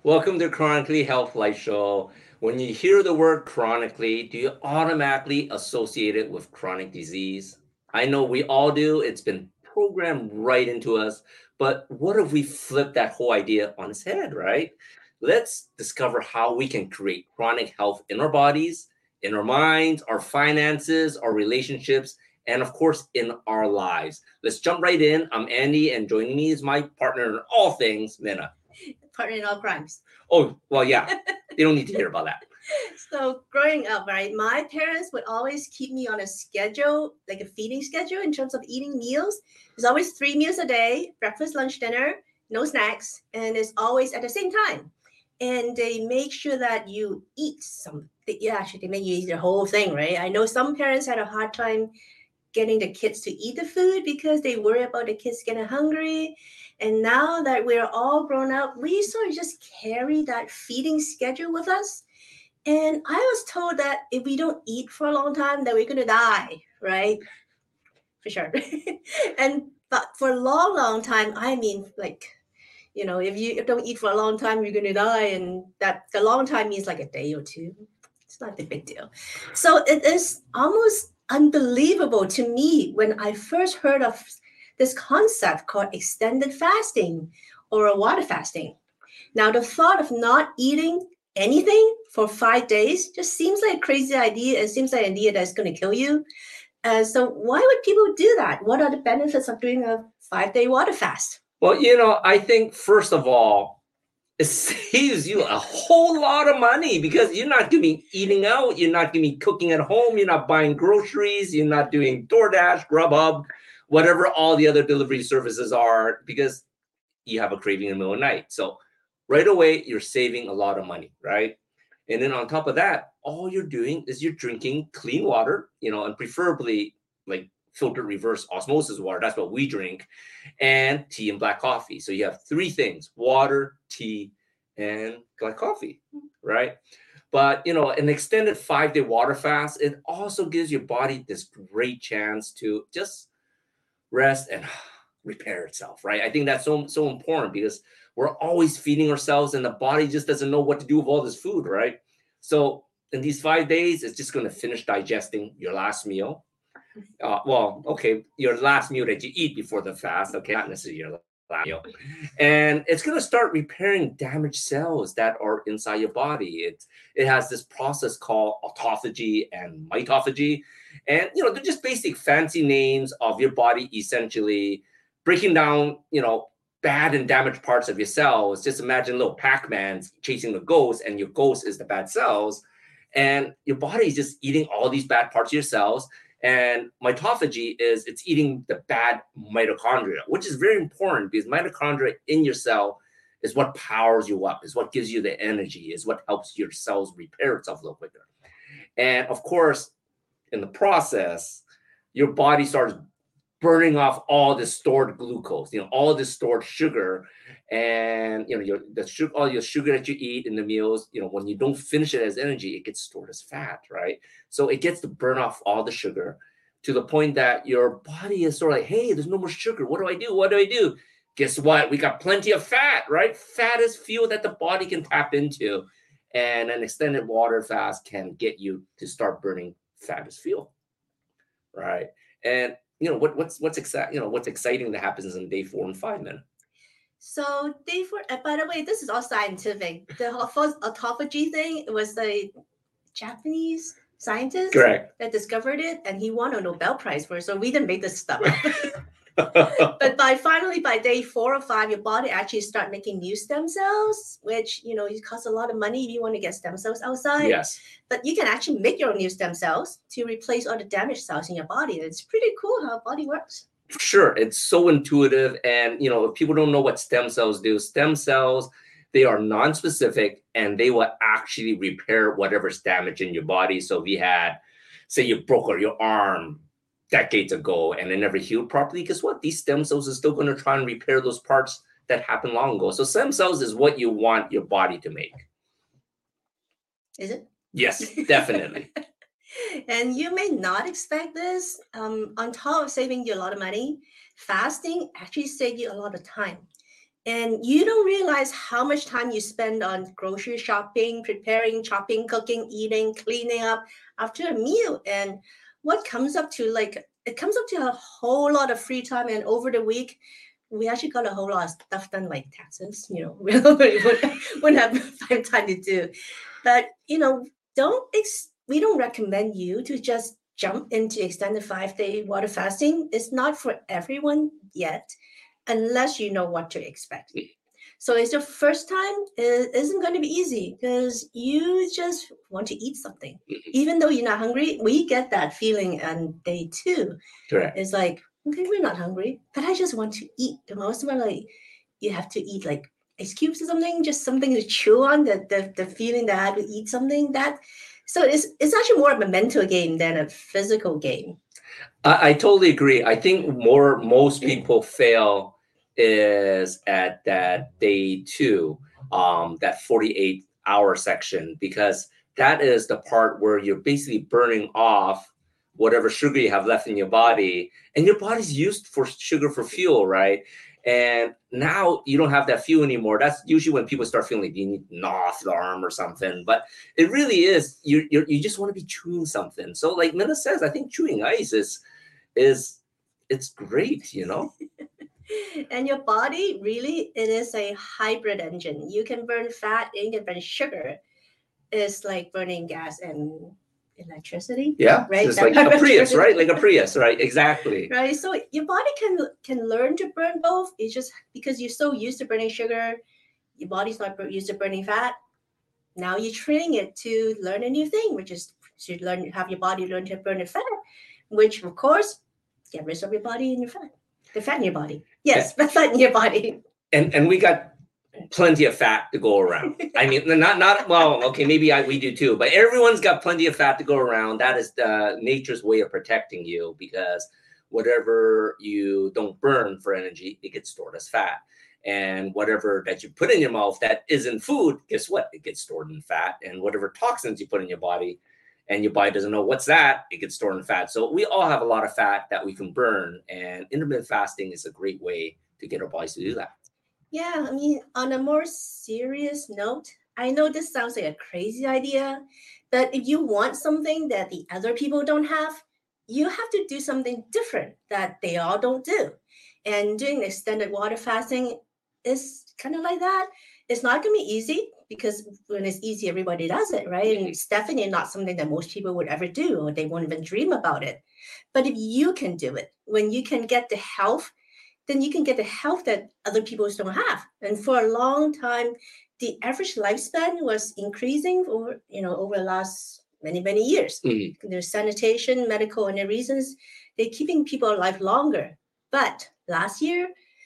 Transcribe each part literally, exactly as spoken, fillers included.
Welcome to Chronically Health Life Show. When you hear the word chronically, do you automatically associate it with chronic disease? I know we all do. It's been programmed right into us. But what if we flip that whole idea on its head, right? Let's discover how we can create chronic health in our bodies, in our minds, our finances, our relationships, and of course, in our lives. Let's jump right in. I'm Andy, and joining me is my partner in all things, Minna. Partner in all crimes. Oh, well, yeah. They don't need to hear about that. So growing up, right, my parents would always keep me on a schedule, like a feeding schedule in terms of eating meals. There's always three meals a day: breakfast, lunch, dinner, no snacks, and it's always at the same time. And they make sure that you eat some. Yeah, actually, they make you eat the whole thing, right? I know some parents had a hard time getting the kids to eat the food because they worry about the kids getting hungry. And now that we're all grown up, we sort of just carry that feeding schedule with us. And I was told that if we don't eat for a long time, that we're gonna die, right? For sure. and but for a long, long time, I mean, like, you know, if you don't eat for a long time, you're gonna die, and that the long time means like a day or two. It's not a big deal. So it is almost unbelievable to me when I first heard of this concept called extended fasting or a water fasting. Now, the thought of not eating anything for five days just seems like a crazy idea. It seems like an idea that's going to kill you. Uh, so, why would people do that? What are the benefits of doing a five day water fast? Well, you know, I think first of all, it saves you a whole lot of money because you're not going to be eating out. You're not going to be cooking at home. You're not buying groceries. You're not doing DoorDash, Grubhub, whatever all the other delivery services are, because you have a craving in the middle of the night. So right away, you're saving a lot of money, right? And then on top of that, all you're doing is you're drinking clean water, you know, and preferably like filtered reverse osmosis water. That's what we drink, and tea and black coffee. So you have three things: water, tea, and black coffee, right? But you know, an extended five day water fast, it also gives your body this great chance to just rest and repair itself, right? I think that's so so important because we're always feeding ourselves and the body just doesn't know what to do with all this food, right? So in these five days, it's just going to finish digesting your last meal. Uh, well, okay, your last meal that you eat before the fast, okay, not necessarily your last meal. And it's going to start repairing damaged cells that are inside your body. It, it has this process called autophagy and mitophagy. And, you know, they're just basic fancy names of your body essentially breaking down, you know, bad and damaged parts of your cells. Just imagine little Pac-Mans chasing the ghost, and your ghost is the bad cells. And your body is just eating all these bad parts of your cells. And mitophagy is it's eating the bad mitochondria, which is very important because mitochondria in your cell is what powers you up, is what gives you the energy, is what helps your cells repair itself a little quicker. And of course, in the process, your body starts burning off all the stored glucose, you know, all the stored sugar, and you know, your the sugar, all your sugar that you eat in the meals, you know, when you don't finish it as energy, it gets stored as fat, right? So it gets to burn off all the sugar to the point that your body is sort of like, hey, there's no more sugar. What do I do? What do I do? Guess what? We got plenty of fat, right? Fat is fuel that the body can tap into, and an extended water fast can get you to start burning fat as fuel, right? And you know what what's what's exciting you know what's exciting that happens in day four and five, man. So they for uh, by the way, this is all scientific. The whole first autophagy thing, it was the Japanese scientist Correct. that discovered it, and he won a Nobel Prize for it. So we didn't make this stuff up. But by finally by day four or five, your body actually start making new stem cells, which you know it costs a lot of money if you want to get stem cells outside. Yes. But you can actually make your own new stem cells to replace all the damaged cells in your body. It's pretty cool how body works. For sure, it's so intuitive. And you know, if people don't know what stem cells do, stem cells, they are non-specific and they will actually repair whatever's damaged in your body. So if you had, say you broke your arm decades ago and it never healed properly, guess what? These stem cells are still going to try and repair those parts that happened long ago. So stem cells is what you want your body to make. Is it? Yes, definitely. And you may not expect this. Um, on top of saving you a lot of money, fasting actually saves you a lot of time. And you don't realize how much time you spend on grocery shopping, preparing, chopping, cooking, eating, cleaning up after a meal. And what comes up to like, it comes up to a whole lot of free time. And over the week, we actually got a whole lot of stuff done, like taxes, you know, we wouldn't have time to do. But, you know, don't, ex- we don't recommend you to just jump into extended five day water fasting. It's not for everyone yet, unless you know what to expect. So it's your first time, it isn't going to be easy because you just want to eat something. Even though you're not hungry, we get that feeling on day two. Correct. It's like, okay, we're not hungry, but I just want to eat. The most of my like, you have to eat like ice cubes or something, just something to chew on, the, the, the feeling that I have to eat something that, so it's, it's actually more of a mental game than a physical game. I, I totally agree. I think more, most people fail is at that day two, um, that forty-eight hour section, because that is the part where you're basically burning off whatever sugar you have left in your body, and your body's used for sugar for fuel, right? And now you don't have that fuel anymore. That's usually when people start feeling like you need to gnaw off the arm or something. But it really is, you you you just want to be chewing something. So like Minna says, I think chewing ice is is it's great, you know. And your body really, it is a hybrid engine. You can burn fat and you can burn sugar. It's like burning gas and electricity. Yeah, right. It's like a Prius, right? Like a Prius, right? Exactly. Right. So your body can can learn to burn both. It's just because you're so used to burning sugar, your body's not used to burning fat. Now you're training it to learn a new thing, which is to learn, have your body learn to burn the fat, which of course get rid of your body and your fat. The fat in your body. Yes, the fat in your body. And and we got plenty of fat to go around. I mean, not not well, okay, maybe I, we do too, but everyone's got plenty of fat to go around. That is the nature's way of protecting you, because whatever you don't burn for energy, it gets stored as fat. And whatever that you put in your mouth that isn't food, guess what? It gets stored in fat. And whatever toxins you put in your body, and your body doesn't know what's that, it gets stored in fat. So we all have a lot of fat that we can burn, and intermittent fasting is a great way to get our bodies to do that. Yeah, I mean, on a more serious note, I know this sounds like a crazy idea, but if you want something that the other people don't have, you have to do something different that they all don't do. And doing extended water fasting is kind of like that. It's not going to be easy, because when it's easy, everybody does it, right? And it's definitely not something that most people would ever do, or they won't even dream about it. But if you can do it, when you can get the health, then you can get the health that other people don't have. And for a long time, the average lifespan was increasing over, you know, over the last many, many years. Mm-hmm. There's sanitation, medical, and the reasons they're keeping people alive longer. But last year,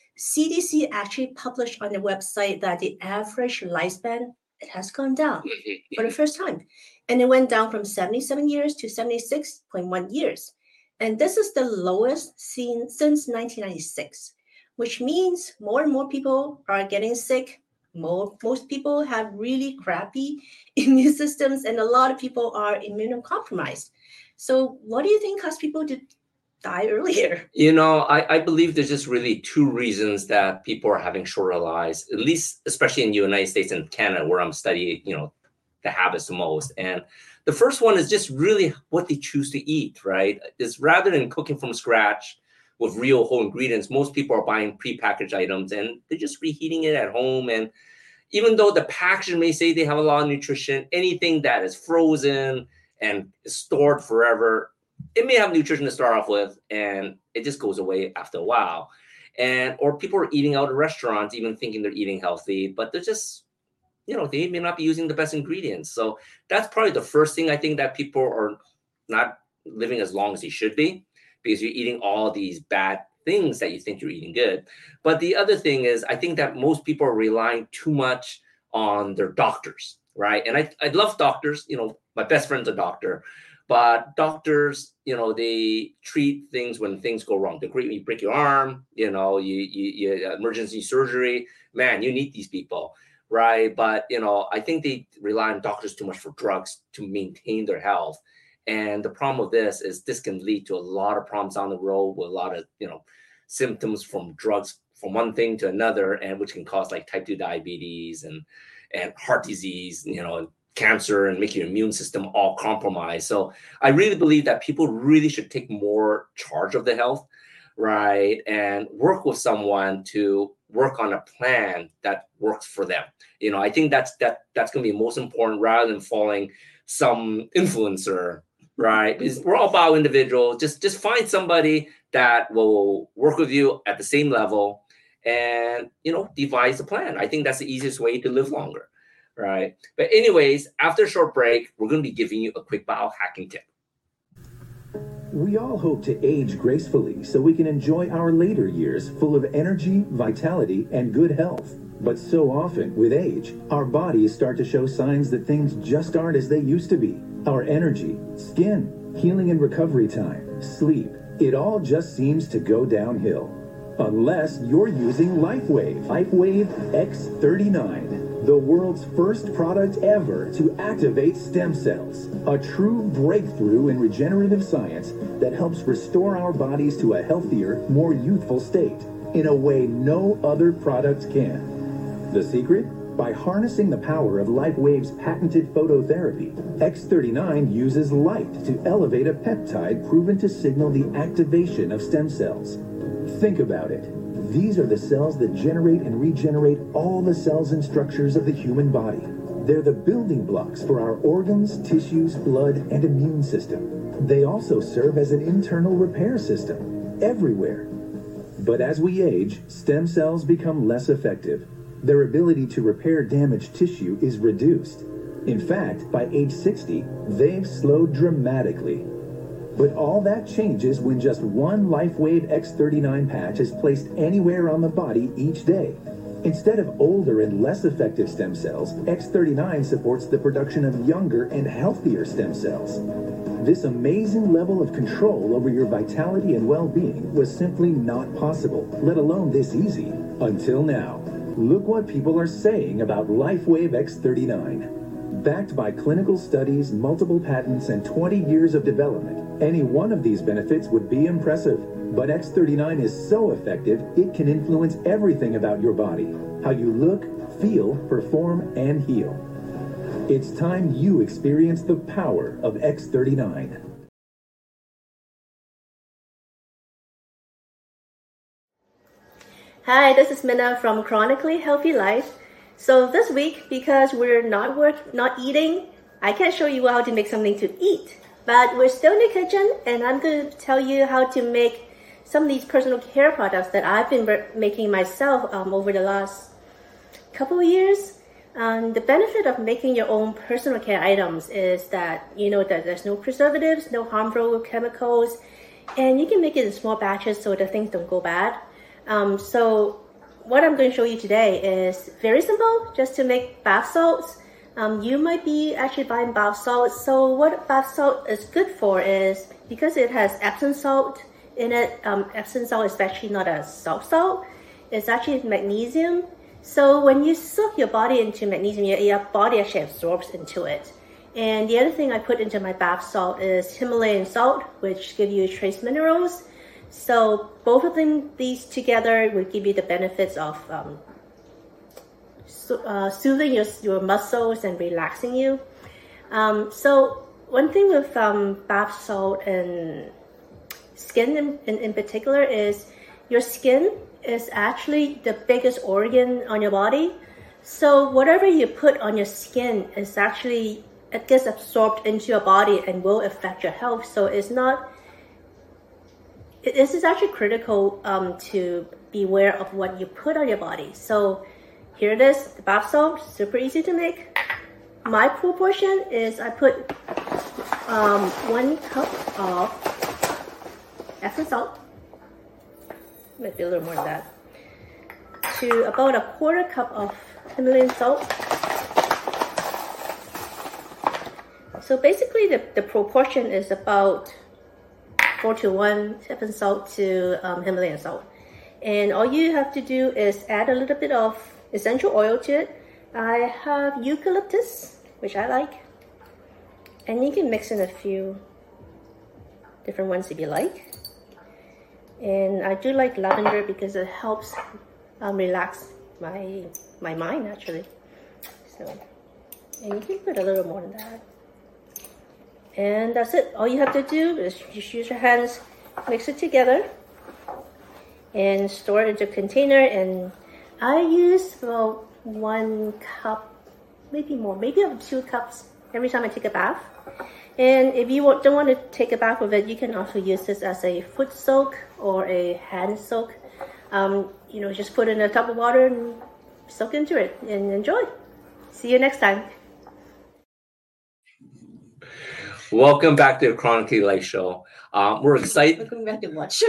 C D C actually published on the website that the average lifespan, it has gone down for the first time. And it went down from seventy-seven years to seventy-six point one years. And this is the lowest seen since nineteen ninety-six, which means more and more people are getting sick. More, most people have really crappy immune systems, and a lot of people are immunocompromised. So what do you think caused people to die earlier? You know, I, I believe there's just really two reasons that people are having shorter lives, at least especially in the United States and Canada, where I'm studying, you know, the habits the most. And the first one is just really what they choose to eat, right? Is rather than cooking from scratch with real whole ingredients, most people are buying prepackaged items and they're just reheating it at home. And even though the packaging may say they have a lot of nutrition, anything that is frozen and stored forever, it may have nutrition to start off with, and it just goes away after a while. And or people are eating out at restaurants, even thinking they're eating healthy, but they're just, you know, they may not be using the best ingredients. So that's probably the first thing I think, that people are not living as long as they should be, because you're eating all these bad things that you think you're eating good. But the other thing is, I think that most people are relying too much on their doctors, right? And I, I love doctors. You know, my best friend's a doctor. But doctors, you know, they treat things when things go wrong. The great, you break your arm, you know, you, you, you emergency surgery, man, you need these people, right? But, you know, I think they rely on doctors too much for drugs to maintain their health. And the problem with this is this can lead to a lot of problems down the road, with a lot of, you know, symptoms from drugs from one thing to another, and which can cause like type two diabetes and and heart disease, you know, cancer, and make your immune system all compromised. So I really believe that people really should take more charge of their health, right? And work with someone to work on a plan that works for them. You know, I think that's that that's going to be most important, rather than following some influencer, right? Because we're all about individuals. Just just find somebody that will work with you at the same level, and you know, devise a plan. I think that's the easiest way to live longer, right? But anyways, after a short break, we're going to be giving you a quick biohacking tip. We all hope to age gracefully so we can enjoy our later years full of energy, vitality, and good health. But so often, with age, our bodies start to show signs that things just aren't as they used to be. Our energy, skin, healing and recovery time, sleep, it all just seems to go downhill. Unless you're using LifeWave. LifeWave X thirty-nine, the world's first product ever to activate stem cells. A true breakthrough in regenerative science that helps restore our bodies to a healthier, more youthful state in a way no other product can. The secret? By harnessing the power of LifeWave's patented phototherapy, X thirty-nine uses light to elevate a peptide proven to signal the activation of stem cells. Think about it. These are the cells that generate and regenerate all the cells and structures of the human body. They're the building blocks for our organs, tissues, blood, and immune system. They also serve as an internal repair system everywhere. But as we age, stem cells become less effective. Their ability to repair damaged tissue is reduced. In fact, by age sixty, they've slowed dramatically. But all that changes when just one LifeWave X thirty-nine patch is placed anywhere on the body each day. Instead of older and less effective stem cells, X thirty-nine supports the production of younger and healthier stem cells. This amazing level of control over your vitality and well-being was simply not possible, let alone this easy, until now. Look what people are saying about LifeWave X thirty-nine. Backed by clinical studies, multiple patents, and twenty years of development, any one of these benefits would be impressive. But X thirty-nine is so effective, it can influence everything about your body. How you look, feel, perform, and heal. It's time you experience the power of X thirty-nine. Hi, this is Minna from Chronically Healthy Life. So this week, because we're not work, not eating, I can't show you how to make something to eat. But we're still in the kitchen, and I'm going to tell you how to make some of these personal care products that I've been making myself um, over the last couple of years. Um, the benefit of making your own personal care items is that you know that there's no preservatives, no harmful chemicals, and you can make it in small batches so that things don't go bad. Um, so what I'm going to show you today is very simple, just to make bath salts. Um, you might be actually buying bath salts. So what bath salt is good for is, because it has Epsom salt in it, um, Epsom salt is actually not a salt salt, it's actually magnesium. So when you soak your body into magnesium, your, your body actually absorbs into it. And the other thing I put into my bath salt is Himalayan salt, which give you trace minerals. So both of them, these together, will give you the benefits of um, so, uh, soothing your, your muscles and relaxing you. Um, so one thing with um, bath salt and skin in, in, in particular is your skin is actually the biggest organ on your body. So whatever you put on your skin is actually, it gets absorbed into your body and will affect your health. So it's not, this is actually critical um, to be aware of what you put on your body. So here it is, the bath salt, super easy to make. My proportion is I put um, one cup of Epsom salt, might be a little more than that, to about a quarter cup of Himalayan salt. So basically the, the proportion is about four to one Epsom salt to um, Himalayan salt. And all you have to do is add a little bit of essential oil to it. I have eucalyptus, which I like. And you can mix in a few different ones if you like. And I do like lavender because it helps um, relax my my mind actually. So, and you can put a little more than that. And that's it. All you have to do is just use your hands, mix it together, and store it into a container. And I use about one cup, maybe more, maybe up to two cups every time I take a bath. And if you don't want to take a bath with it, you can also use this as a foot soak or a hand soak. Um, you know, just put it in a tub of water and soak into it and enjoy. See you next time. Welcome back to the Chronically Life Show. Um, we're excited. Welcome back to watch.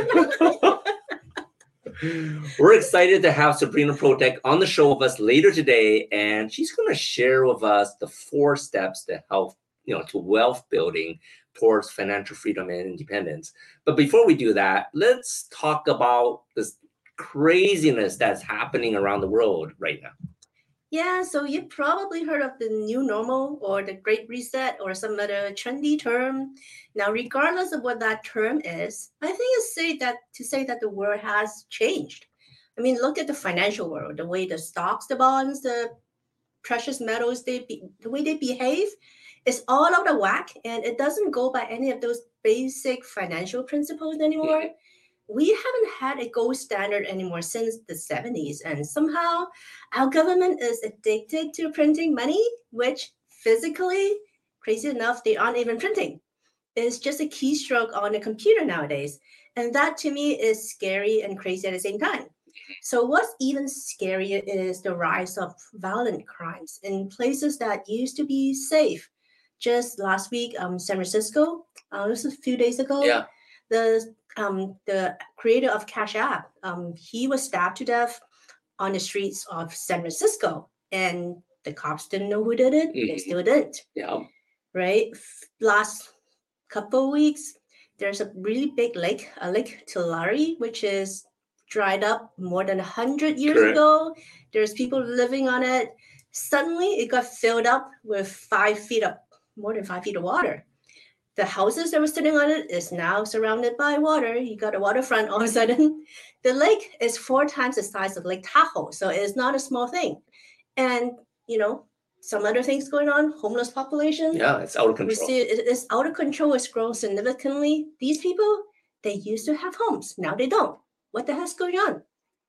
We're excited to have Sabrina Protek on the show with us later today, and she's going to share with us the four steps to health, you know, to wealth building towards financial freedom and independence. But before we do that, let's talk about this craziness that's happening around the world right now. Yeah, so you probably heard of the new normal or the Great Reset or some other trendy term. Now, regardless of what that term is, I think it's safe that to say that the world has changed. I mean, look at the financial world, the way the stocks, the bonds, the precious metals, they be, the way they behave is all out of whack, and it doesn't go by any of those basic financial principles anymore. Mm-hmm. We haven't had a gold standard anymore since the seventies. And somehow our government is addicted to printing money, which physically, crazy enough, they aren't even printing. It's just a keystroke on a computer nowadays. And that to me is scary and crazy at the same time. So what's even scarier is the rise of violent crimes in places that used to be safe. Just last week, um, San Francisco, uh, this was a few days ago, yeah. the Um, the creator of Cash App, um, he was stabbed to death on the streets of San Francisco, and the cops didn't know who did it. Mm-hmm. They still didn't. Yeah. Right. Last couple of weeks, there's a really big lake, a Lake Tulare, which is dried up more than a hundred years Correct. ago. There's people living on it. Suddenly, it got filled up with five feet of more than five feet of water. The houses that were sitting on it is now surrounded by water. You got a waterfront all of a sudden. The lake is four times the size of Lake Tahoe, so it is not a small thing. And, you know, some other things going on, homeless population. Yeah, it's out of control. We see it is out of control. It's grown significantly. These people, they used to have homes. Now they don't. What the heck's going on?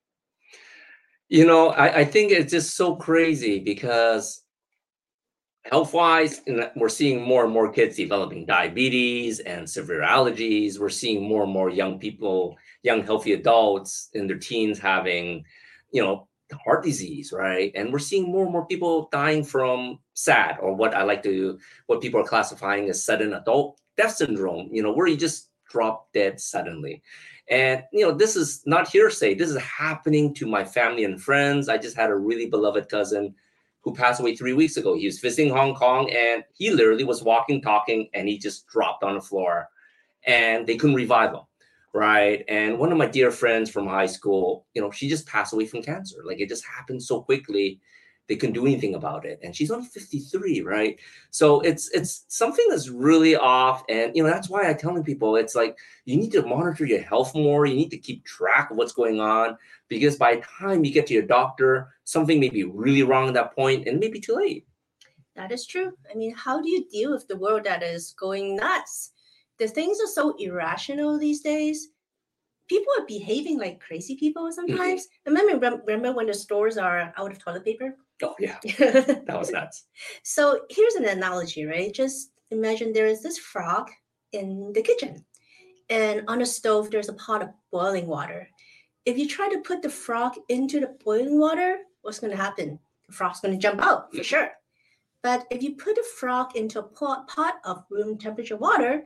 You know, I, I think it's just so crazy because health-wise, we're seeing more and more kids developing diabetes and severe allergies. We're seeing more and more young people, young healthy adults in their teens having, you know, heart disease, right? And we're seeing more and more people dying from S A D, or what I like to, what people are classifying as sudden adult death syndrome, you know, where you just drop dead suddenly. And, you know, this is not hearsay. This is happening to my family and friends. I just had a really beloved cousin who passed away three weeks ago. He was visiting Hong Kong, and he literally was walking, talking, and he just dropped on the floor, and they couldn't revive him, right? And one of my dear friends from high school, you know, she just passed away from cancer. Like, it just happened so quickly, they couldn't do anything about it. And she's only fifty-three, right? So it's it's something that's really off. And, you know, that's why I'm telling people, it's like, you need to monitor your health more. You need to keep track of what's going on, because by the time you get to your doctor, something may be really wrong at that point, and it may be too late. That is true. I mean, how do you deal with the world that is going nuts? The things are so irrational these days. People are behaving like crazy people sometimes. Mm-hmm. Remember, remember when the stores are out of toilet paper? Oh, yeah. That was nuts. So here's an analogy, right? Just imagine there is this frog in the kitchen, and on the stove, there's a pot of boiling water. If you try to put the frog into the boiling water, what's going to happen? The frog's going to jump out for sure. But if you put a frog into a pot, pot of room temperature water,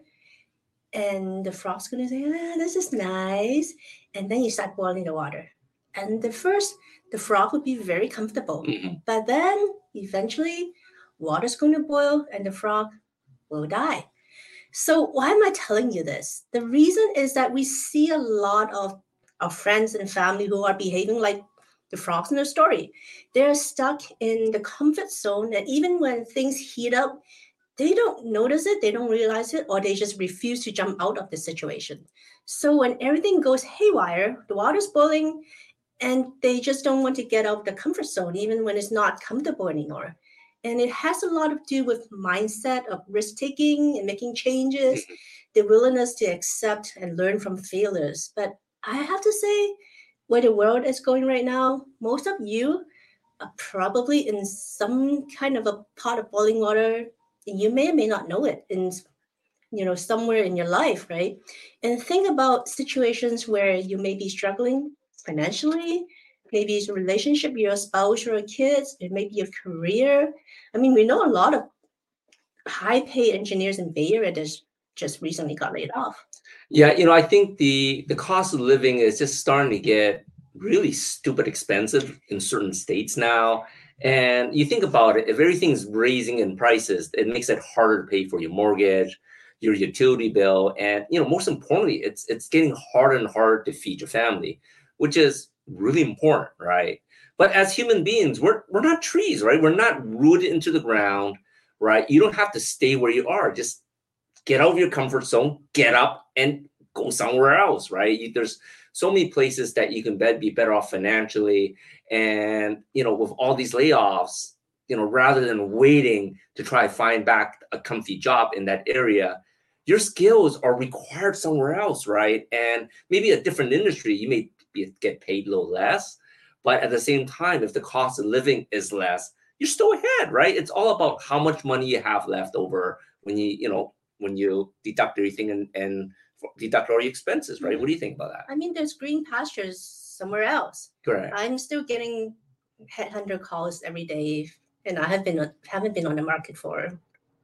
and the frog's going to say, ah, this is nice. And then you start boiling the water. And the first, the frog would be very comfortable. Mm-hmm. But then eventually water's going to boil and the frog will die. So why am I telling you this? The reason is that we see a lot of our friends and family who are behaving like the frogs in the story. They're stuck in the comfort zone that even when things heat up, they don't notice it, they don't realize it, or they just refuse to jump out of the situation. So when everything goes haywire, the water's boiling, and they just don't want to get out of the comfort zone, even when it's not comfortable anymore. And it has a lot to do with mindset of risk taking and making changes, the willingness to accept and learn from failures. But I have to say, where the world is going right now, most of you are probably in some kind of a pot of boiling water, and you may or may not know it in, you know, somewhere in your life, right? And think about situations where you may be struggling financially, maybe it's a relationship, your spouse or your kids, it may be your career. I mean, we know a lot of high-paid engineers in Bay Area that just recently got laid off. Yeah, you know, I think the the cost of living is just starting to get really stupid expensive in certain states now. And you think about it, if everything's raising in prices, it makes it harder to pay for your mortgage, your utility bill, and you know, most importantly, it's it's getting harder and harder to feed your family, which is really important, right? But as human beings, we're we're not trees, right? We're not rooted into the ground, right? You don't have to stay where you are. Just get out of your comfort zone, get up and go somewhere else, right? You, there's so many places that you can bet, be better off financially. And, you know, with all these layoffs, you know, rather than waiting to try to find back a comfy job in that area, your skills are required somewhere else, right? And maybe a different industry, you may be, get paid a little less, but at the same time, if the cost of living is less, you're still ahead, right? It's all about how much money you have left over when you, you know, when you deduct everything and, and deduct all your expenses, right? What do you think about that? I mean, there's green pastures somewhere else. Correct. I'm still getting headhunter calls every day, and I have been haven't been on the market for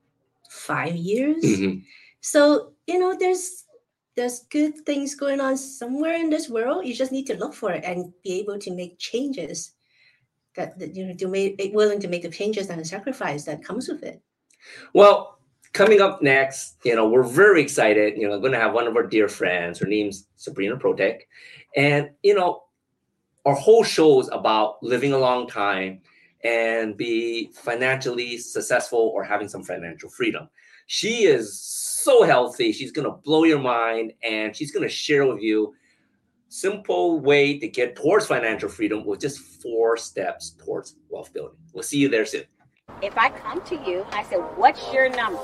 five years. Mm-hmm. So you know, there's there's good things going on somewhere in this world. You just need to look for it and be able to make changes. That, that you know, to make willing to make the changes and the sacrifice that comes with it. Well, coming up next, you know, we're very excited. You know, going to have one of our dear friends. Her name's Sabrina Protek. And, you know, our whole show is about living a long time and be financially successful or having some financial freedom. She is so healthy. She's going to blow your mind, and she's going to share with you simple way to get towards financial freedom with just four steps towards wealth building. We'll see you there soon. If I come to you and I say, what's your number?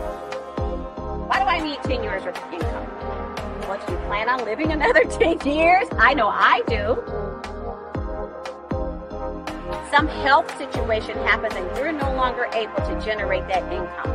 Why do I need ten years of income? What, do you plan on living another ten years? I know I do. Some health situation happens and you're no longer able to generate that income.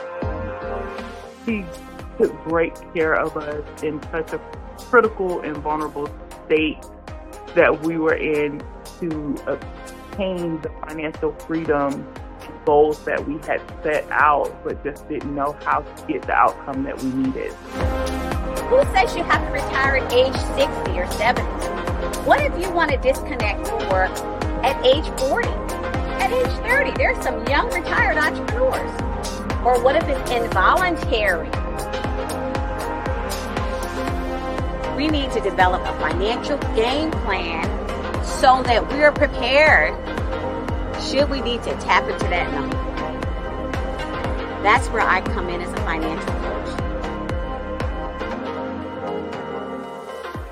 He took great care of us in such a critical and vulnerable state that we were in to obtain the financial freedom goals that we had set out, but just didn't know how to get the outcome that we needed. Who says you have to retire at age sixty or seventy? What if you want to disconnect from work at age forty? At age thirty, there's some young retired entrepreneurs. Or what if it's involuntary? We need to develop a financial game plan so that we are prepared should we need to tap into that number. That's where I come in as a financial coach.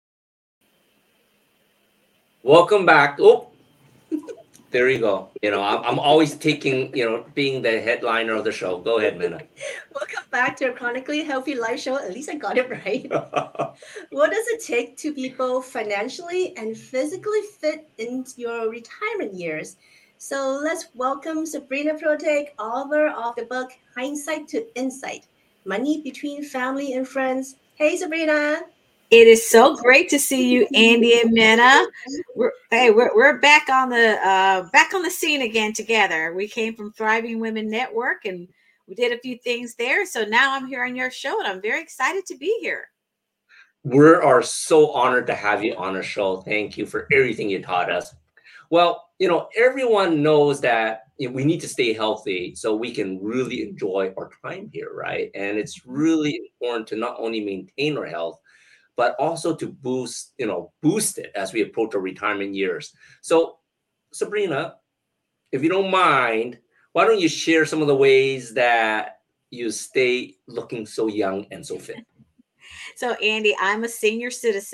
Welcome back. Oh, there you go. You know, I'm, I'm always taking, you know, being the headliner of the show. Go ahead, Minna. Welcome back to a Chronically Healthy Life Show. At least I got it right. What does it take to be both financially and physically fit in your retirement years? So let's welcome Sabrina Protek, author of the book Hindsight to Insight, Money Between Family and Friends. Hey, Sabrina. It is so great to see you, Andy and Minna. We're, hey, we're we're back on the uh, back on the scene again together. We came from Thriving Women Network, and we did a few things there. So now I'm here on your show, and I'm very excited to be here. We are so honored to have you on our show. Thank you for everything you taught us. Well, you know, everyone knows that you know, we need to stay healthy so we can really enjoy our time here, right? And it's really important to not only maintain our health, but also to boost, you know, boost it as we approach our retirement years. So, Sabrina, if you don't mind, why don't you share some of the ways that you stay looking so young and so fit? So, Andy, I'm a senior citizen,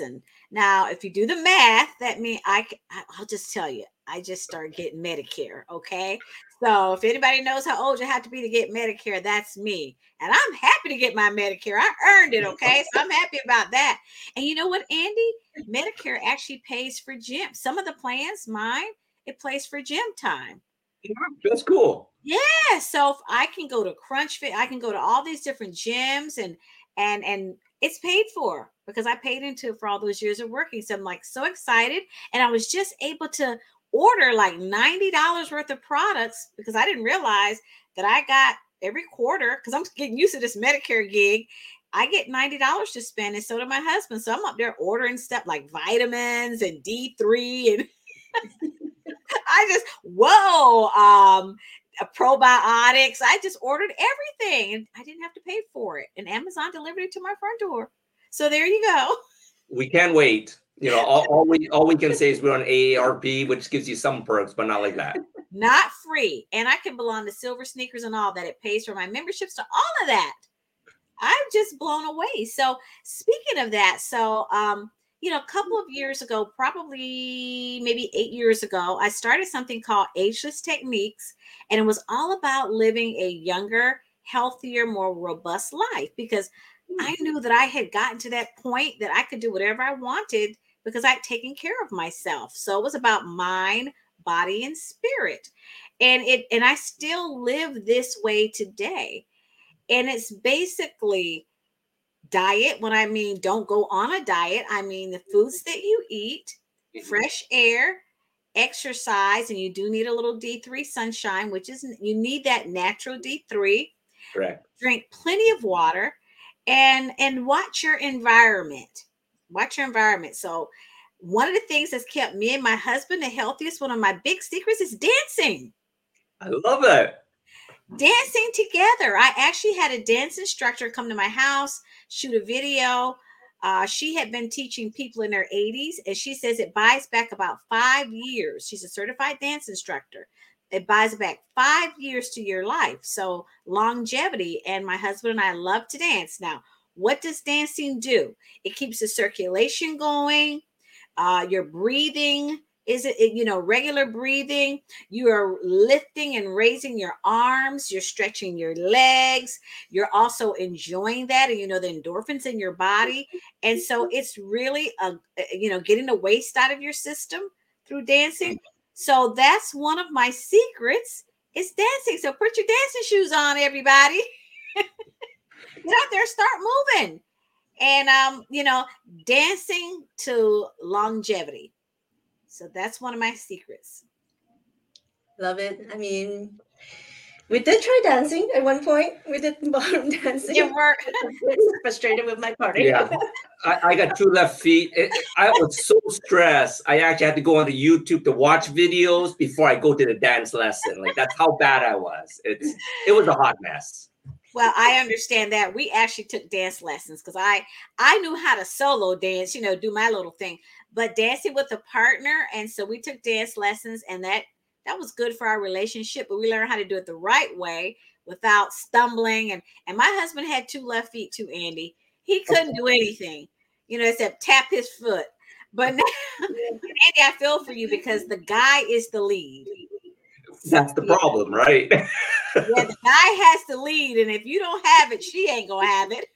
Now, if you do the math, that means I, I'll just tell you, I just started getting Medicare. Okay. So if anybody knows how old you have to be to get Medicare, that's me. And I'm happy to get my Medicare. I earned it. Okay. So I'm happy about that. And you know what, Andy? Medicare actually pays for gym. Some of the plans, mine, it pays for gym time. That's cool. Yeah. So if I can go to CrunchFit, I can go to all these different gyms and, and, and it's paid for because I paid into it for all those years of working. So I'm like so excited. And I was just able to order like ninety dollars worth of products because I didn't realize that I got every quarter, because I'm getting used to this Medicare gig, I get ninety dollars to spend, and so do my husband. So I'm up there ordering stuff like vitamins and D three and I just, whoa, um, probiotics. I just ordered everything and I didn't have to pay for it. And Amazon delivered it to my front door. So there you go. We can't wait. You know, all, all we all we can say is we're on A A R P, which gives you some perks, but not like that. Not free. And I can belong to Silver Sneakers and all that. It pays for my memberships to all of that. I'm just blown away. So speaking of that, so, um, you know, a couple of years ago, probably maybe eight years ago, I started something called Ageless Techniques, and it was all about living a younger, healthier, more robust life because I knew that I had gotten to that point that I could do whatever I wanted because I'd taken care of myself. So it was about mind, body, and spirit. And it and I still live this way today. And it's basically diet. When I mean don't go on a diet, I mean the foods that you eat, fresh air, exercise, and you do need a little D three sunshine, which is you need that natural D three. Correct. Drink plenty of water and and watch your environment. Watch your environment. So one of the things that's kept me and my husband the healthiest, one of my big secrets is dancing. I love that. Dancing together. I actually had a dance instructor come to my house, shoot a video. Uh, she had been teaching people in their eighties, and she says it buys back about five years. She's a certified dance instructor. It buys back five years to your life. So longevity. And my husband and I love to dance. Now, what does dancing do? It keeps the circulation going. Uh, your breathing is it, you know, regular breathing. You are lifting and raising your arms. You're stretching your legs. You're also enjoying that. And, you know, the endorphins in your body. And so it's really, a, you know, getting the waste out of your system through dancing. So that's one of my secrets is dancing. So put your dancing shoes on, everybody. Get out there, start moving. And, um, you know, dancing to longevity. So that's one of my secrets. Love it. I mean, we did try dancing at one point. We did ballroom dancing. You were frustrated with my partner. Yeah, I, I got two left feet. It, I was so stressed. I actually had to go onto YouTube to watch videos before I go to the dance lesson. Like that's how bad I was. It's it was a hot mess. Well, I understand that. We actually took dance lessons because I I knew how to solo dance, you know, do my little thing, but dancing with a partner. And so we took dance lessons, and that that was good for our relationship. But we learned how to do it the right way without stumbling. And and my husband had two left feet too, Andy. He couldn't do anything, you know, except tap his foot. But now, Andy, I feel for you because the guy is the lead. That's the problem, right? Yeah, the guy has to lead, and if you don't have it, she ain't gonna have it.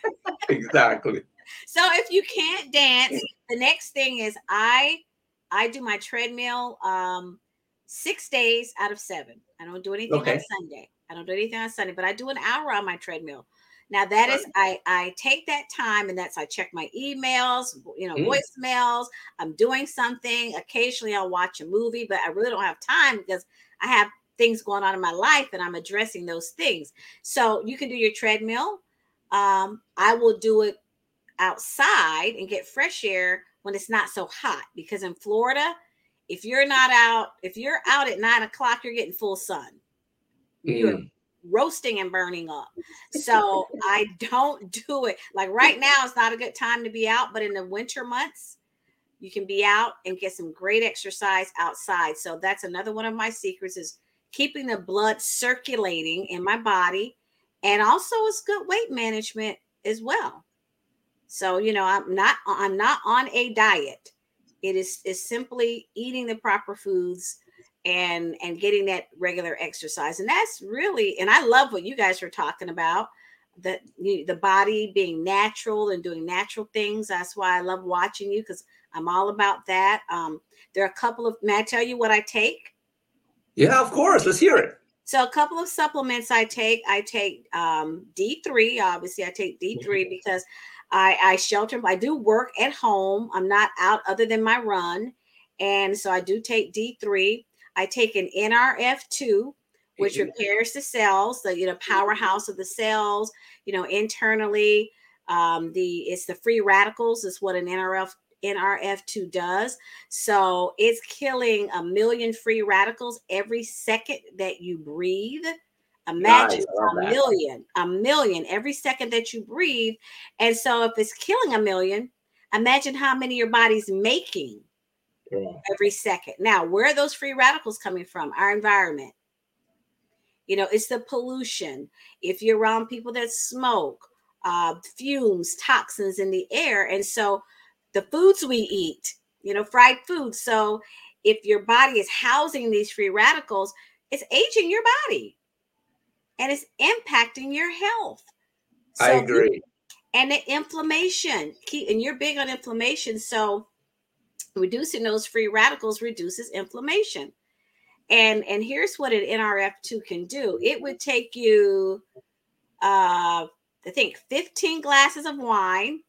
Exactly. So if you can't dance, the next thing is I I do my treadmill um six days out of seven. I don't do anything Okay. on Sunday. I don't do anything on Sunday, but I do an hour on my treadmill. Now that is I I take that time, and that's I check my emails, you know, Mm. voicemails. I'm doing something. Occasionally I'll watch a movie, but I really don't have time because I have things going on in my life and I'm addressing those things. So you can do your treadmill. Um, I will do it outside and get fresh air when it's not so hot, because in Florida, if you're not out, if you're out at nine o'clock, you're getting full sun. You're Mm. roasting and burning up. So I don't do it. Like right now, it's not a good time to be out, but in the winter months, you can be out and get some great exercise outside. So that's another one of my secrets is keeping the blood circulating in my body. And also it's good weight management as well. So, you know, I'm not I'm not on a diet. It is is simply eating the proper foods and and getting that regular exercise. And that's really, and I love what you guys were talking about, the the body being natural and doing natural things. That's why I love watching you, because I'm all about that. Um, there are a couple of, may I tell you what I take? Yeah, of course. Let's hear it. So a couple of supplements I take. I take um, D three. Obviously, I take D three because I, I shelter. I do work at home. I'm not out other than my run. And so I do take D three. I take an N R F two, which repairs the cells, the you know powerhouse of the cells, you know, internally. Um, the it's the free radicals is what an N R F N R F two does. So it's killing a million free radicals every second that you breathe. Imagine nice, a million, a million every second that you breathe. And so if it's killing a million, imagine how many your body's making yeah. every second. Now, where are those free radicals coming from? Our environment. You know, it's the pollution. If you're around people that smoke, uh, fumes, toxins in the air. And so the foods we eat, you know, fried foods. So if your body is housing these free radicals, it's aging your body and it's impacting your health. So, I agree. And the inflammation, and you're big on inflammation. So reducing those free radicals reduces inflammation. And, and here's what an N R F two can do. It would take you, uh, I think, fifteen glasses of wine,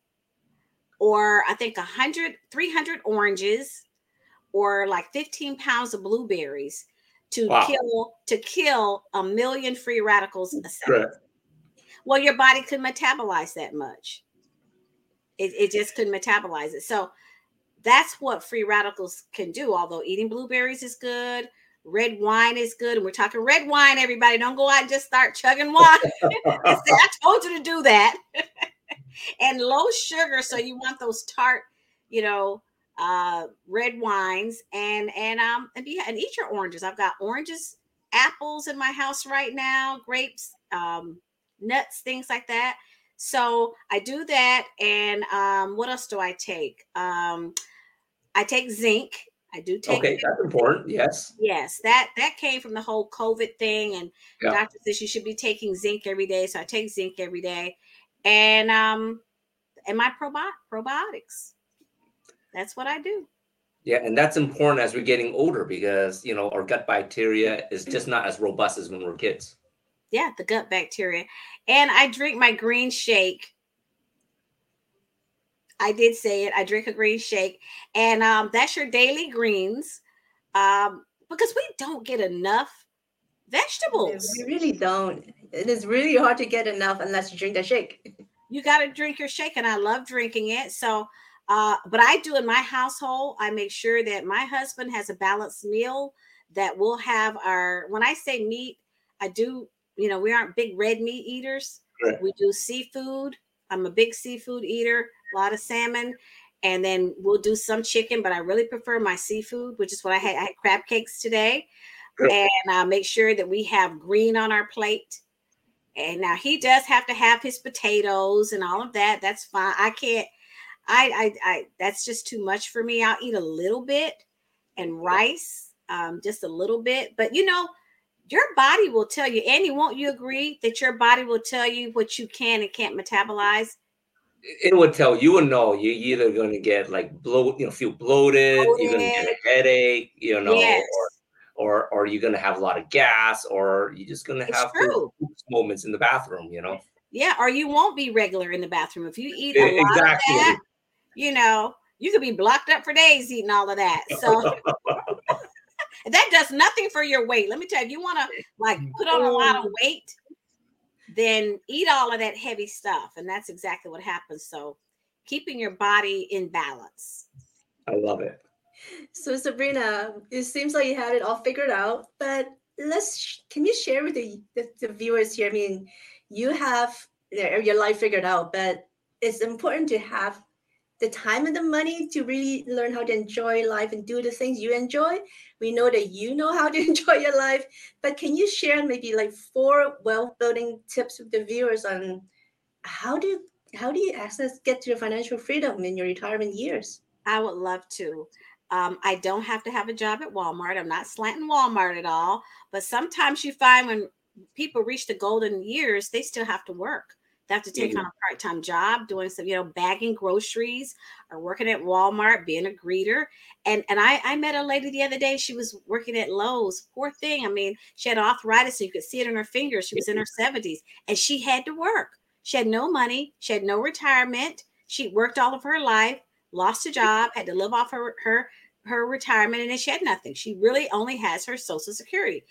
or I think one hundred, three hundred oranges, or like fifteen pounds of blueberries to wow. kill to kill a million free radicals a second. Correct. Well, your body could metabolize that much. It, it just couldn't metabolize it. So that's what free radicals can do. Although eating blueberries is good, red wine is good. And we're talking red wine, everybody. Don't go out and just start chugging wine and say, I told you to do that. And low sugar. So you want those tart, you know, uh, red wines and, and, um, and, be, and eat your oranges. I've got oranges, apples in my house right now, grapes, um, nuts, things like that. So I do that. And, um, what else do I take? Um, I take zinc. I do take. Okay, that's important. Yes. Yes, that that came from the whole COVID thing, and yeah. doctor says you should be taking zinc every day. So I take zinc every day, and um, and my probi- probiotics. That's what I do. Yeah, and that's important as we're getting older because you know our gut bacteria is just not as robust as when we're kids. Yeah, the gut bacteria, and I drink my green shake. I did say it. I drink a green shake, and um, that's your daily greens, um, because we don't get enough vegetables. We really don't. It is really hard to get enough unless you drink the shake. You got to drink your shake, and I love drinking it. So, uh, but I do in my household. I make sure that my husband has a balanced meal. That we'll have our. When I say meat, I do. You know, we aren't big red meat eaters. Right. We do seafood. I'm a big seafood eater. A lot of salmon, and then we'll do some chicken, but I really prefer my seafood, which is what I had. I had crab cakes today, and I uh, make sure that we have green on our plate. And now he does have to have his potatoes and all of that. That's fine. I can't. I I, I that's just too much for me. I'll eat a little bit and rice, um, just a little bit. But you know, your body will tell you. Annie, won't you agree that your body will tell you what you can and can't metabolize? It would tell you would know you're either going to get like bloat, you know, feel bloated, bloated. You're going to get a headache, you know, yes. or, or or you're going to have a lot of gas, or you're just going to have moments in the bathroom, you know. Yeah, or you won't be regular in the bathroom if you eat a lot exactly. of that. You know, you could be blocked up for days eating all of that. So that does nothing for your weight. Let me tell you, if you want to like put on a lot of weight, then eat all of that heavy stuff. And that's exactly what happens. So keeping your body in balance. I love it. So Sabrina, it seems like you have it all figured out, but let's, can you share with the, the, the viewers here? I mean, you have your life figured out, but it's important to have the time and the money to really learn how to enjoy life and do the things you enjoy. We know that you know how to enjoy your life, but can you share maybe like four wealth building tips with the viewers on how to how do you access get to your financial freedom in your retirement years? I would love to. Um, I don't have to have a job at Walmart. I'm not slanting Walmart at all. But sometimes you find when people reach the golden years, they still have to work. They have to take Mhm. on a part-time job, doing some, you know, bagging groceries or working at Walmart, being a greeter. And and I, I met a lady the other day. She was working at Lowe's. Poor thing. I mean, she had arthritis, so you could see it in her fingers. She was in her seventies, and she had to work. She had no money. She had no retirement. She worked all of her life, lost a job, had to live off her her her retirement, and then she had nothing. She really only has her Social Security.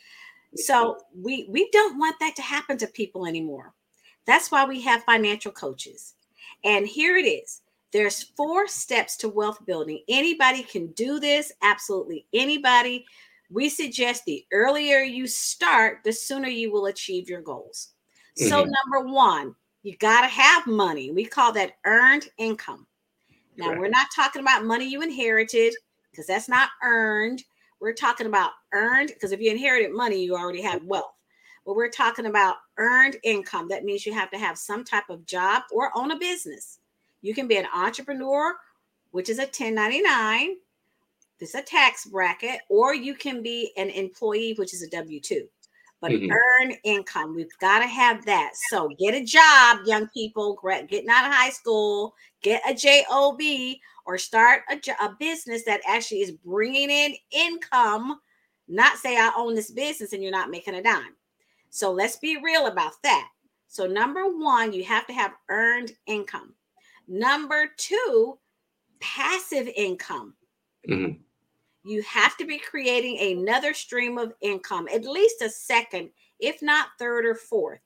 So we we don't want that to happen to people anymore. That's why we have financial coaches. And here it is. There's four steps to wealth building. Anybody can do this, absolutely anybody. We suggest the earlier you start, the sooner you will achieve your goals. So Mhm. number one, you got to have money. We call that earned income. Now, Correct. we're not talking about money you inherited because that's not earned. We're talking about earned because if you inherited money, you already have wealth. But we're talking about earned income. That means you have to have some type of job or own a business. You can be an entrepreneur, which is a ten ninety-nine. This is a tax bracket, or you can be an employee, which is a W two. But Mhm. earn income, we've got to have that. So get a job, young people, gra- getting out of high school, get a job or start a, jo- a business that actually is bringing in income. Not say I own this business and you're not making a dime. So let's be real about that. So number one, you have to have earned income. Number two, passive income. Mhm. You have to be creating another stream of income, at least a second, if not third or fourth.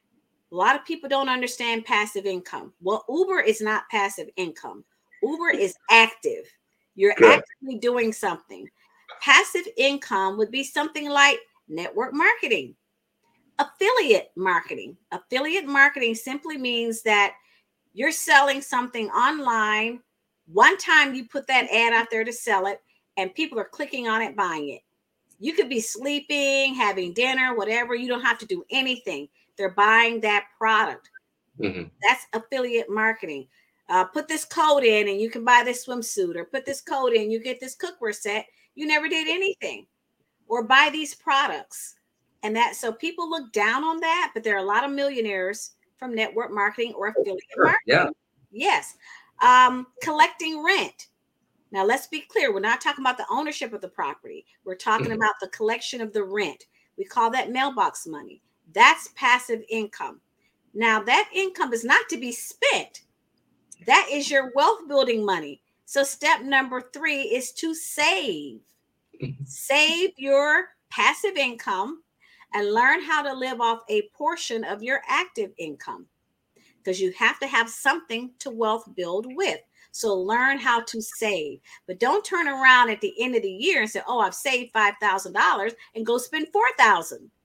A lot of people don't understand passive income. Well, Uber is not passive income. Uber is active. You're Correct. actively doing something. Passive income would be something like network marketing, affiliate marketing. Affiliate marketing simply means that you're selling something online. One time you put that ad out there to sell it, and people are clicking on it, buying it. You could be sleeping, having dinner, whatever. You don't have to do anything. They're buying that product. Mhm. That's affiliate marketing. Uh, put this code in and you can buy this swimsuit, or put this code in, you get this cookware set. You never did anything. Or buy these products. And that, so people look down on that, but there are a lot of millionaires from network marketing or affiliate Sure. marketing. Yeah. Yes. Um, collecting rent. Now, let's be clear. We're not talking about the ownership of the property. We're talking Mhm. about the collection of the rent. We call that mailbox money. That's passive income. Now, that income is not to be spent. That is your wealth building money. So step number three is to save. Mhm. Save your passive income and learn how to live off a portion of your active income, because you have to have something to wealth build with. So learn how to save, but don't turn around at the end of the year and say, oh, I've saved five thousand dollars and go spend four thousand dollars.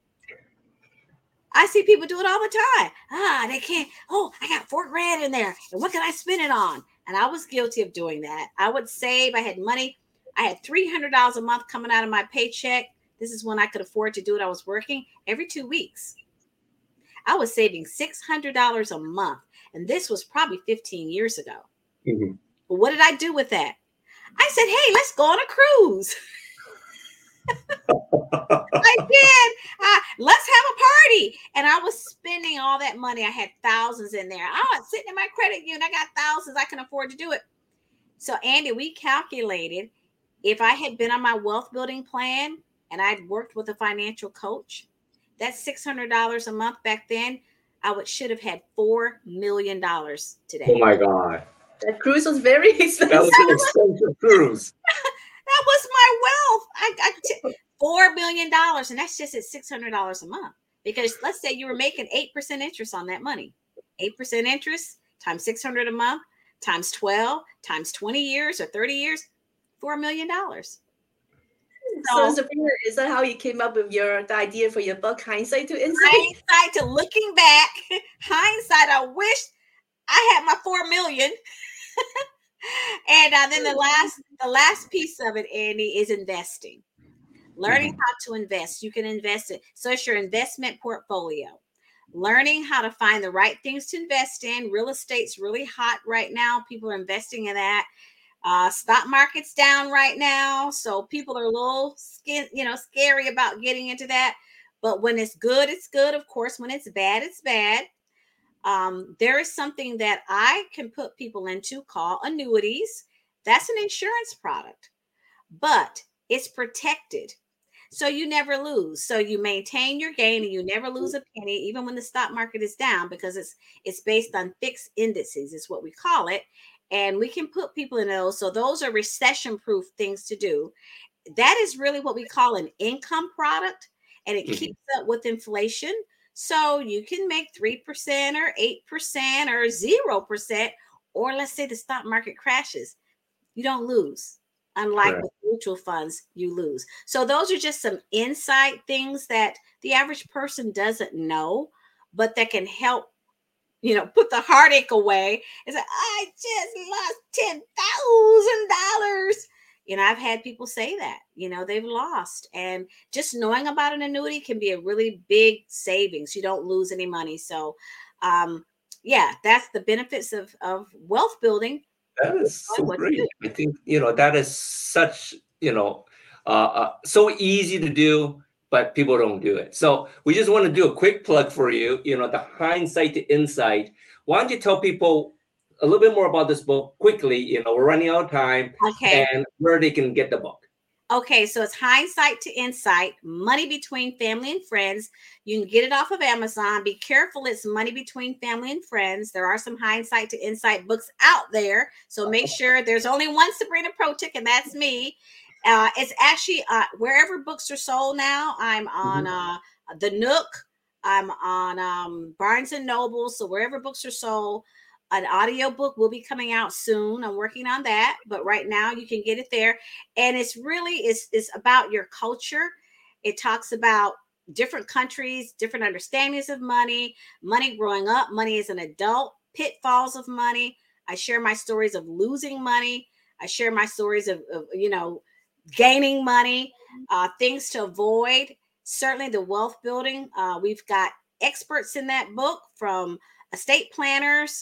I see people do it all the time. Ah, they can't. Oh, I got four grand in there. And what can I spend it on? And I was guilty of doing that. I would save. I had money. I had three hundred dollars a month coming out of my paycheck. This is when I could afford to do it. I was working every two weeks. I was saving six hundred dollars a month. And this was probably fifteen years ago. Mhm. But what did I do with that? I said, hey, let's go on a cruise. I did. Uh, let's have a party. And I was spending all that money. I had thousands in there. Oh, it's sitting in my credit union. I got thousands. I can afford to do it. So, Andy, we calculated if I had been on my wealth building plan and I'd worked with a financial coach, that's six hundred dollars a month back then. I would should have had four million dollars today. Oh my God. That cruise was very expensive. That was an expensive cruise. That was my wealth. I got t- four million dollars, and that's just at six hundred dollars a month. Because let's say you were making eight percent interest on that money. eight percent interest times six hundred a month times twelve times twenty years or thirty years, four million dollars. So, so Sabrina, is that how you came up with your the idea for your book, Hindsight to Insight? Hindsight to looking back, hindsight, I wish I had my four million. And uh, then the last, the last piece of it, Andy, is investing. Learning Mhm. how to invest. You can invest it. So it's your investment portfolio. learning how to find the right things to invest in. Real estate's really hot right now. People are investing in that. Uh, stock market's down right now, so people are a little skin, you know, scary about getting into that. But when it's good, it's good. Of course, when it's bad, it's bad. Um, there is something that I can put people into called annuities. That's an insurance product, but it's protected. So you never lose. So you maintain your gain and you never lose a penny, even when the stock market is down, because it's it's based on fixed indices, is what we call it. And we can put people in those. So those are recession-proof things to do. That is really what we call an income product, and it mm-hmm. keeps up with inflation. So you can make three percent or eight percent or zero percent, or let's say the stock market crashes. You don't lose. Unlike right. with mutual funds, you lose. So those are just some insight things that the average person doesn't know, but that can help, you know, put the heartache away. It's like, I just lost ten thousand dollars. You know, I've had people say that, you know, they've lost. And just knowing about an annuity can be a really big savings. You don't lose any money. So, um, yeah, that's the benefits of, of wealth building. That is so great. I think, you know, that is such, you know, uh, uh, so easy to do, but people don't do it. So we just want to do a quick plug for you, you know, the Hindsight to Insight. Why don't you tell people a little bit more about this book quickly? You know, we're running out of time. Okay. And where they can get the book. Okay, so it's Hindsight to Insight, Money Between Family and Friends. You can get it off of Amazon. Be careful, it's Money Between Family and Friends. There are some Hindsight to Insight books out there, so make sure there's only one Sabrina Protic, and that's me. Uh, it's actually uh, wherever books are sold now. I'm on uh, the Nook. I'm on um, Barnes and Noble, so wherever books are sold. An audio book will be coming out soon. I'm working on that, but right now you can get it there. And it's really, it's, it's about your culture. It talks about different countries, different understandings of money, money growing up, money as an adult, pitfalls of money. I share my stories of losing money. I share my stories of, of you know, gaining money, uh, things to avoid. Certainly the wealth building. Uh, we've got experts in that book, from estate planners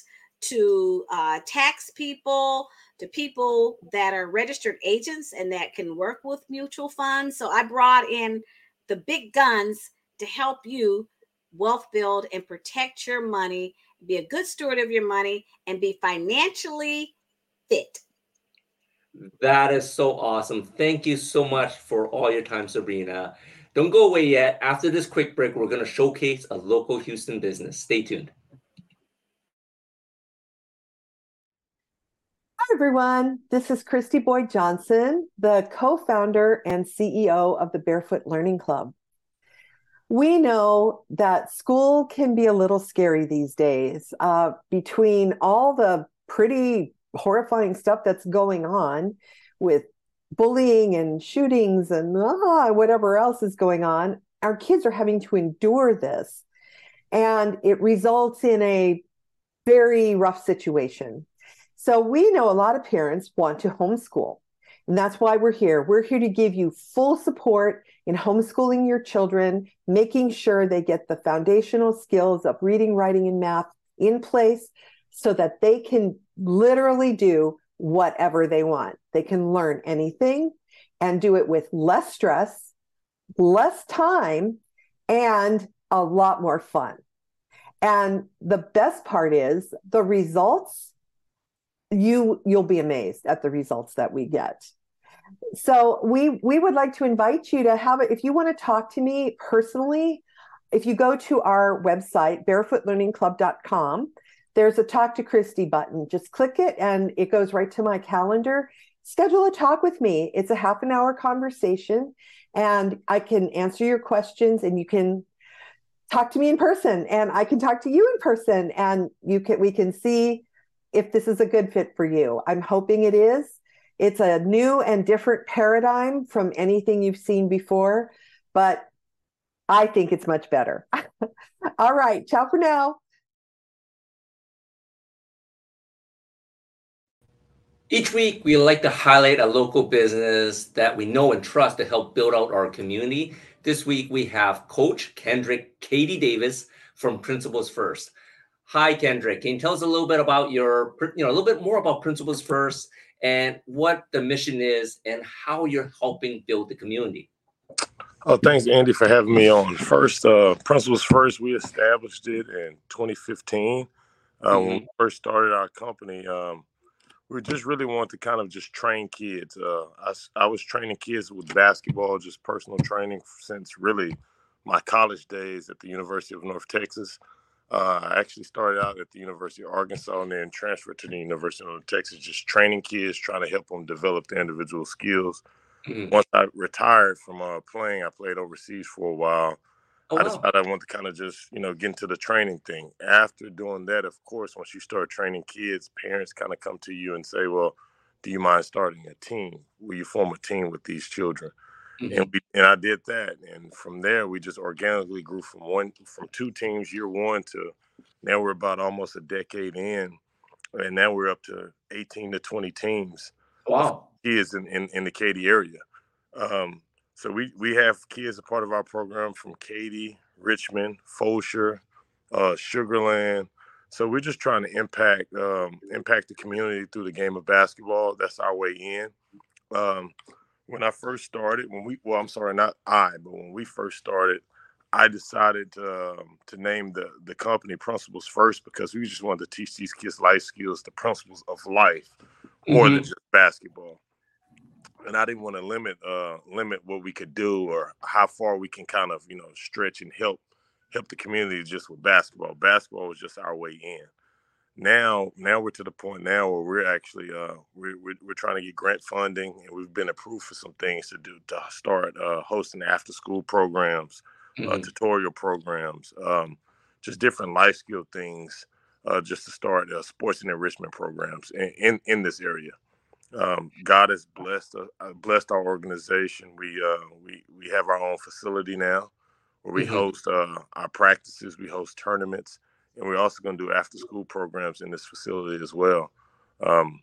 to uh, tax people, to people that are registered agents and that can work with mutual funds. So I brought in the big guns to help you wealth build and protect your money, be a good steward of your money, and be financially fit. That is so awesome. Thank you so much for all your time, Sabrina. Don't go away yet. After this quick break, we're going to showcase a local Houston business. Stay tuned. Hi, everyone. This is Christy Boyd Johnson, the co-founder and C E O of the Barefoot Learning Club. We know that school can be a little scary these days. Uh, between all the pretty horrifying stuff that's going on with bullying and shootings and ah, whatever else is going on, our kids are having to endure this. And it results in a very rough situation. So we know a lot of parents want to homeschool, and that's why we're here. We're here to give you full support in homeschooling your children, making sure they get the foundational skills of reading, writing, and math in place so that they can literally do whatever they want. They can learn anything and do it with less stress, less time, and a lot more fun. And the best part is the results. You, you'll be amazed at the results that we get. So we, we would like to invite you to have it. If you want to talk to me personally, if you go to our website, barefoot learning club dot com, there's a Talk to Christy button. Just click it and it goes right to my calendar. Schedule a talk with me. It's a half an hour conversation and I can answer your questions, and you can talk to me in person, and I can talk to you in person, and you can, we can see if this is a good fit for you. I'm hoping it is. It's a new and different paradigm from anything you've seen before, but I think it's much better. All right. Ciao for now. Each week, we like to highlight a local business that we know and trust to help build out our community. This week, we have Coach Kendrick Katie Davis from Principles First. Hi, Kendrick. Can you tell us a little bit about your, you know, a little bit more about Principles First and what the mission is and how you're helping build the community? Oh, thanks, Andy, for having me on. First, uh, Principles First, we established it in twenty fifteen. Uh, mm-hmm. When we first started our company, um, we just really wanted to kind of just train kids. Uh, I, I was training kids with basketball, just personal training since really my college days at the University of North Texas. Uh, I actually started out at the University of Arkansas and then transferred to the University of North Texas, just training kids, trying to help them develop their individual skills. Mm-hmm. Once I retired from uh, playing, I played overseas for a while. Oh, I decided wow. I wanted to kind of just, you know, get into the training thing. After doing that, of course, once you start training kids, parents kind of come to you and say, well, do you mind starting a team? Will you form a team with these children? Mm-hmm. And we, and I did that. And from there, we just organically grew from one, from two teams year one to now we're about almost a decade in. And now we're up to eighteen to twenty teams. Wow. Kids in, in, in the Katy area. Um, so we, we have kids a part of our program from Katy, Richmond, Fulshear, uh, Sugar Land. So we're just trying to impact um, impact the community through the game of basketball. That's our way in. Um, when I first started, when we, well, I'm sorry, not I, but when we first started, I decided to, um, to name the, the company Principles First because we just wanted to teach these kids life skills, the principles of life, more mm-hmm. than just basketball. And I didn't want to limit uh, limit what we could do or how far we can kind of, you know, stretch and help help the community just with basketball. Basketball was just our way in. Now, now we're to the point now where we're actually uh, we're, we're we're trying to get grant funding, and we've been approved for some things to do to start uh, hosting after school programs, mm-hmm. uh, tutorial programs, um, just different life skill things, uh, just to start uh, sports and enrichment programs in in, in this area. Um, God has blessed uh, blessed our organization. We uh, we we have our own facility now, where we mm-hmm. host uh, our practices. We host tournaments. And we're also going to do after-school programs in this facility as well. Um,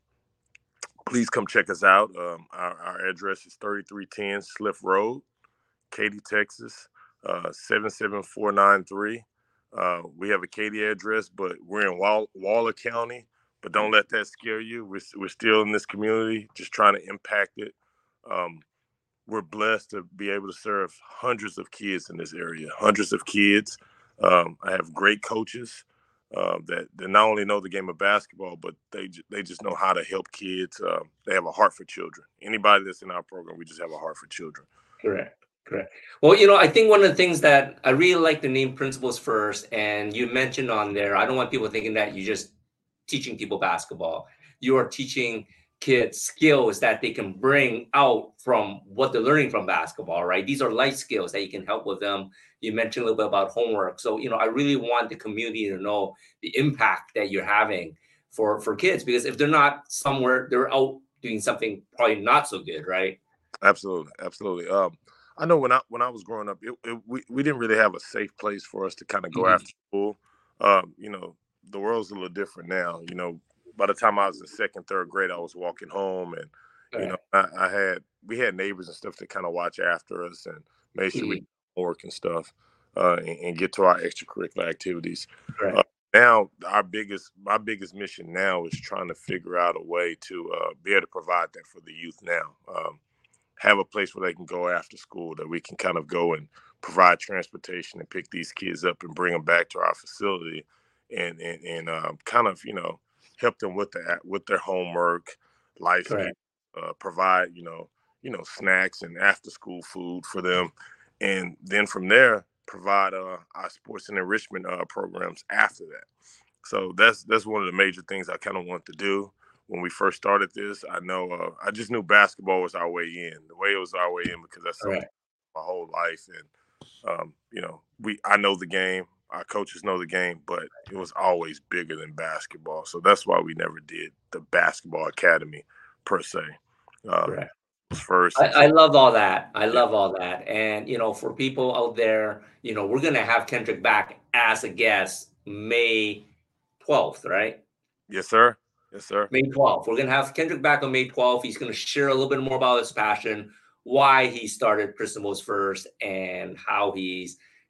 please come check us out. Um, our, our address is thirty-three ten Sliff Road, Katy, Texas, uh, seven seven four nine three. Uh, we have a Katy address, but we're in Wall- Waller County. But don't let that scare you. We're, we're still in this community, just trying to impact it. Um, we're blessed to be able to serve hundreds of kids in this area, hundreds of kids. Um, I have great coaches uh, that, that not only know the game of basketball, but they they just know how to help kids. Uh, they have a heart for children. Anybody that's in our program, we just have a heart for children. Correct. Correct. Well, you know, I think one of the things that I really like the name Principles First, and you mentioned on there, I don't want people thinking that you're just teaching people basketball. You are teaching kids skills that they can bring out from what they're learning from basketball, right? These are life skills that you can help with them. You mentioned a little bit about homework. So, you know, I really want the community to know the impact that you're having for, for kids, because if they're not somewhere, they're out doing something probably not so good, right? Absolutely. Absolutely. Um, I know when I, when I was growing up, it, it, we, we didn't really have a safe place for us to kind of go mm-hmm. after school. Um, you know, the world's a little different now. You know, by the time I was in second, third grade, I was walking home, and you know, I, I had we had neighbors and stuff that kind of watch after us and made sure mm-hmm. we work and stuff, uh, and, and get to our extracurricular activities. Right. Uh, now, our biggest my biggest mission now is trying to figure out a way to uh, be able to provide that for the youth now. Um, have a place where they can go after school, that we can kind of go and provide transportation and pick these kids up and bring them back to our facility, and and and um, kind of, you know, help them with the with their homework, life, right. uh, provide you know you know snacks and after school food for them, and then from there provide uh, our sports and enrichment uh, programs after that. So that's that's one of the major things I kind of want to do. When we first started this, I know uh, I just knew basketball was our way in. The way it was our way in because that's right. my whole life, and um, you know we I know the game. Our coaches know the game, but it was always bigger than basketball. So that's why we never did the basketball academy per se. Um, right. First, I, I love all that. I yeah. love all that. And, you know, for people out there, you know, we're going to have Kendrick back as a guest May twelfth, right? Yes, sir. Yes, sir. May twelfth. We're going to have Kendrick back on May twelfth. He's going to share a little bit more about his passion, why he started Principles First, and how he's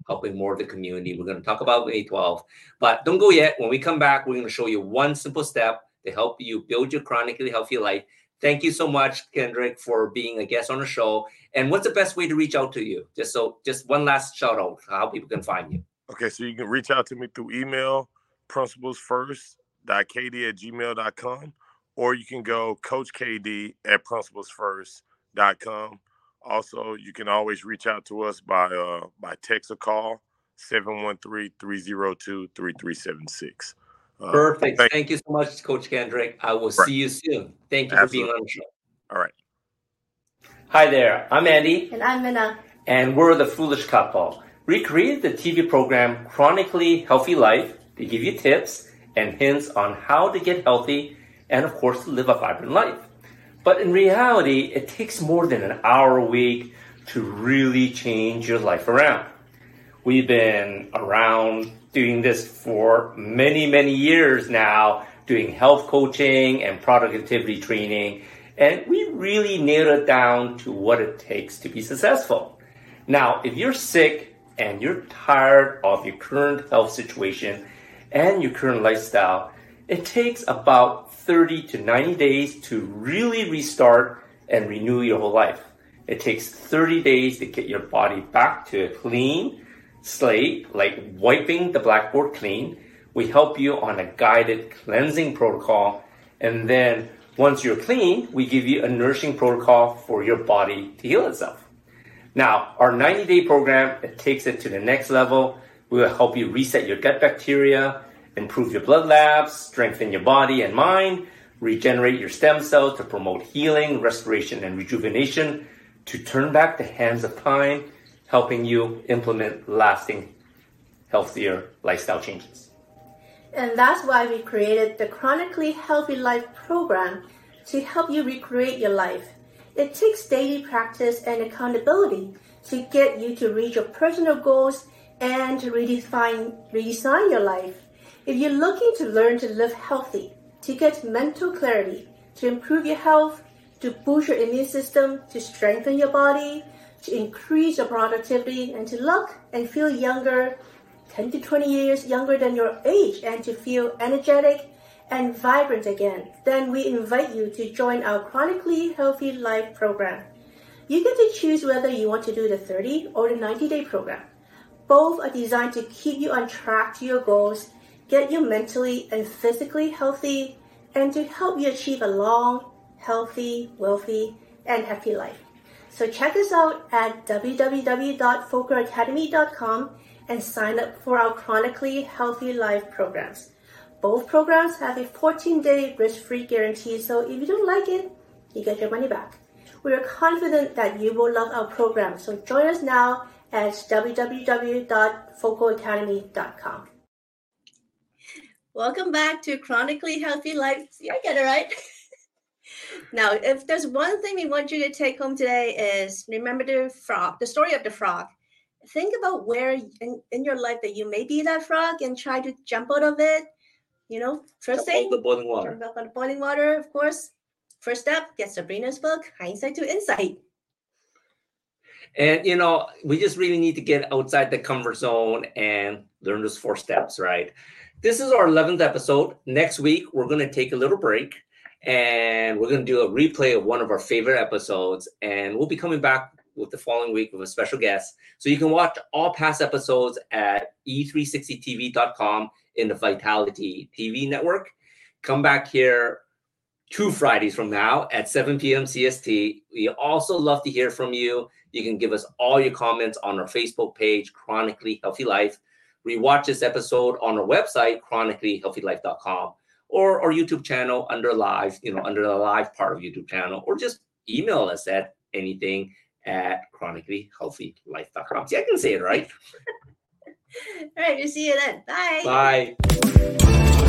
helping more of the community. We're going to talk about A twelve, but don't go yet. When we come back, we're going to show you one simple step to help you build your chronically healthy life. Thank you so much, Kendrick, for being a guest on the show. And what's the best way to reach out to you? Just so, just one last shout out, how people can find you. Okay, so you can reach out to me through email, principles first dot k d at gmail dot com, or you can go coach k d at principles first dot com. Also, you can always reach out to us by uh, by text or call, seven one three, three zero two, three three seven six. Uh, Perfect. thank, thank you so much, Coach Kendrick. I will right. see you soon. Thank you Absolutely. for being on the show. All right. Hi there. I'm Andy. And I'm Minna. And we're the Foolish Couple. We created the T V program Chronically Healthy Life to give you tips and hints on how to get healthy and, of course, to live a vibrant life. But in reality, it takes more than an hour a week to really change your life around. We've been around doing this for many, many years now, doing health coaching and productivity training, and we really nailed it down to what it takes to be successful. Now, if you're sick and you're tired of your current health situation and your current lifestyle, it takes about thirty to ninety days to really restart and renew your whole life. It takes thirty days to get your body back to a clean slate, like wiping the blackboard clean. We help you on a guided cleansing protocol. And then once you're clean, we give you a nourishing protocol for your body to heal itself. Now, our ninety-day program, it takes it to the next level. We will help you reset your gut bacteria, improve your blood labs, strengthen your body and mind, regenerate your stem cells to promote healing, restoration, and rejuvenation, to turn back the hands of time, helping you implement lasting, healthier lifestyle changes. And that's why we created the Chronically Healthy Life program to help you recreate your life. It takes daily practice and accountability to get you to reach your personal goals and to redefine, redesign your life. If you're looking to learn to live healthy, to get mental clarity, to improve your health, to boost your immune system, to strengthen your body, to increase your productivity, and to look and feel younger, ten to twenty years younger than your age, and to feel energetic and vibrant again, then we invite you to join our Chronically Healthy Life program. You get to choose whether you want to do the thirty or the ninety-day program. Both are designed to keep you on track to your goals, get you mentally and physically healthy, and to help you achieve a long, healthy, wealthy, and happy life. So check us out at w w w dot foker academy dot com and sign up for our Chronically Healthy Life programs. Both programs have a fourteen-day risk-free guarantee, so if you don't like it, you get your money back. We are confident that you will love our program, so join us now at w w w dot foco academy dot com. Welcome back to Chronically Healthy Life. See, I get it right. Now, if there's one thing we want you to take home today is remember the frog, the story of the frog. Think about where in, in your life that you may be that frog and try to jump out of it. You know, first thing, the boiling water. Jump out of the boiling water, of course. First step, get Sabrina's book, Hindsight to Insight. And, you know, we just really need to get outside the comfort zone and learn those four steps, right? This is our eleventh episode. Next week, we're going to take a little break and we're going to do a replay of one of our favorite episodes. And we'll be coming back with the following week with a special guest. So you can watch all past episodes at e three sixty t v dot com in the Vitality T V network. Come back here two Fridays from now at seven p.m. C S T. We also love to hear from you. You can give us all your comments on our Facebook page, Chronically Healthy Life. Rewatch this episode on our website, chronically healthy life dot com, or our YouTube channel under live, you know, under the live part of YouTube channel, or just email us at anything at chronically healthy life dot com. See, I can say it right. All right, we'll see you then. Bye. Bye.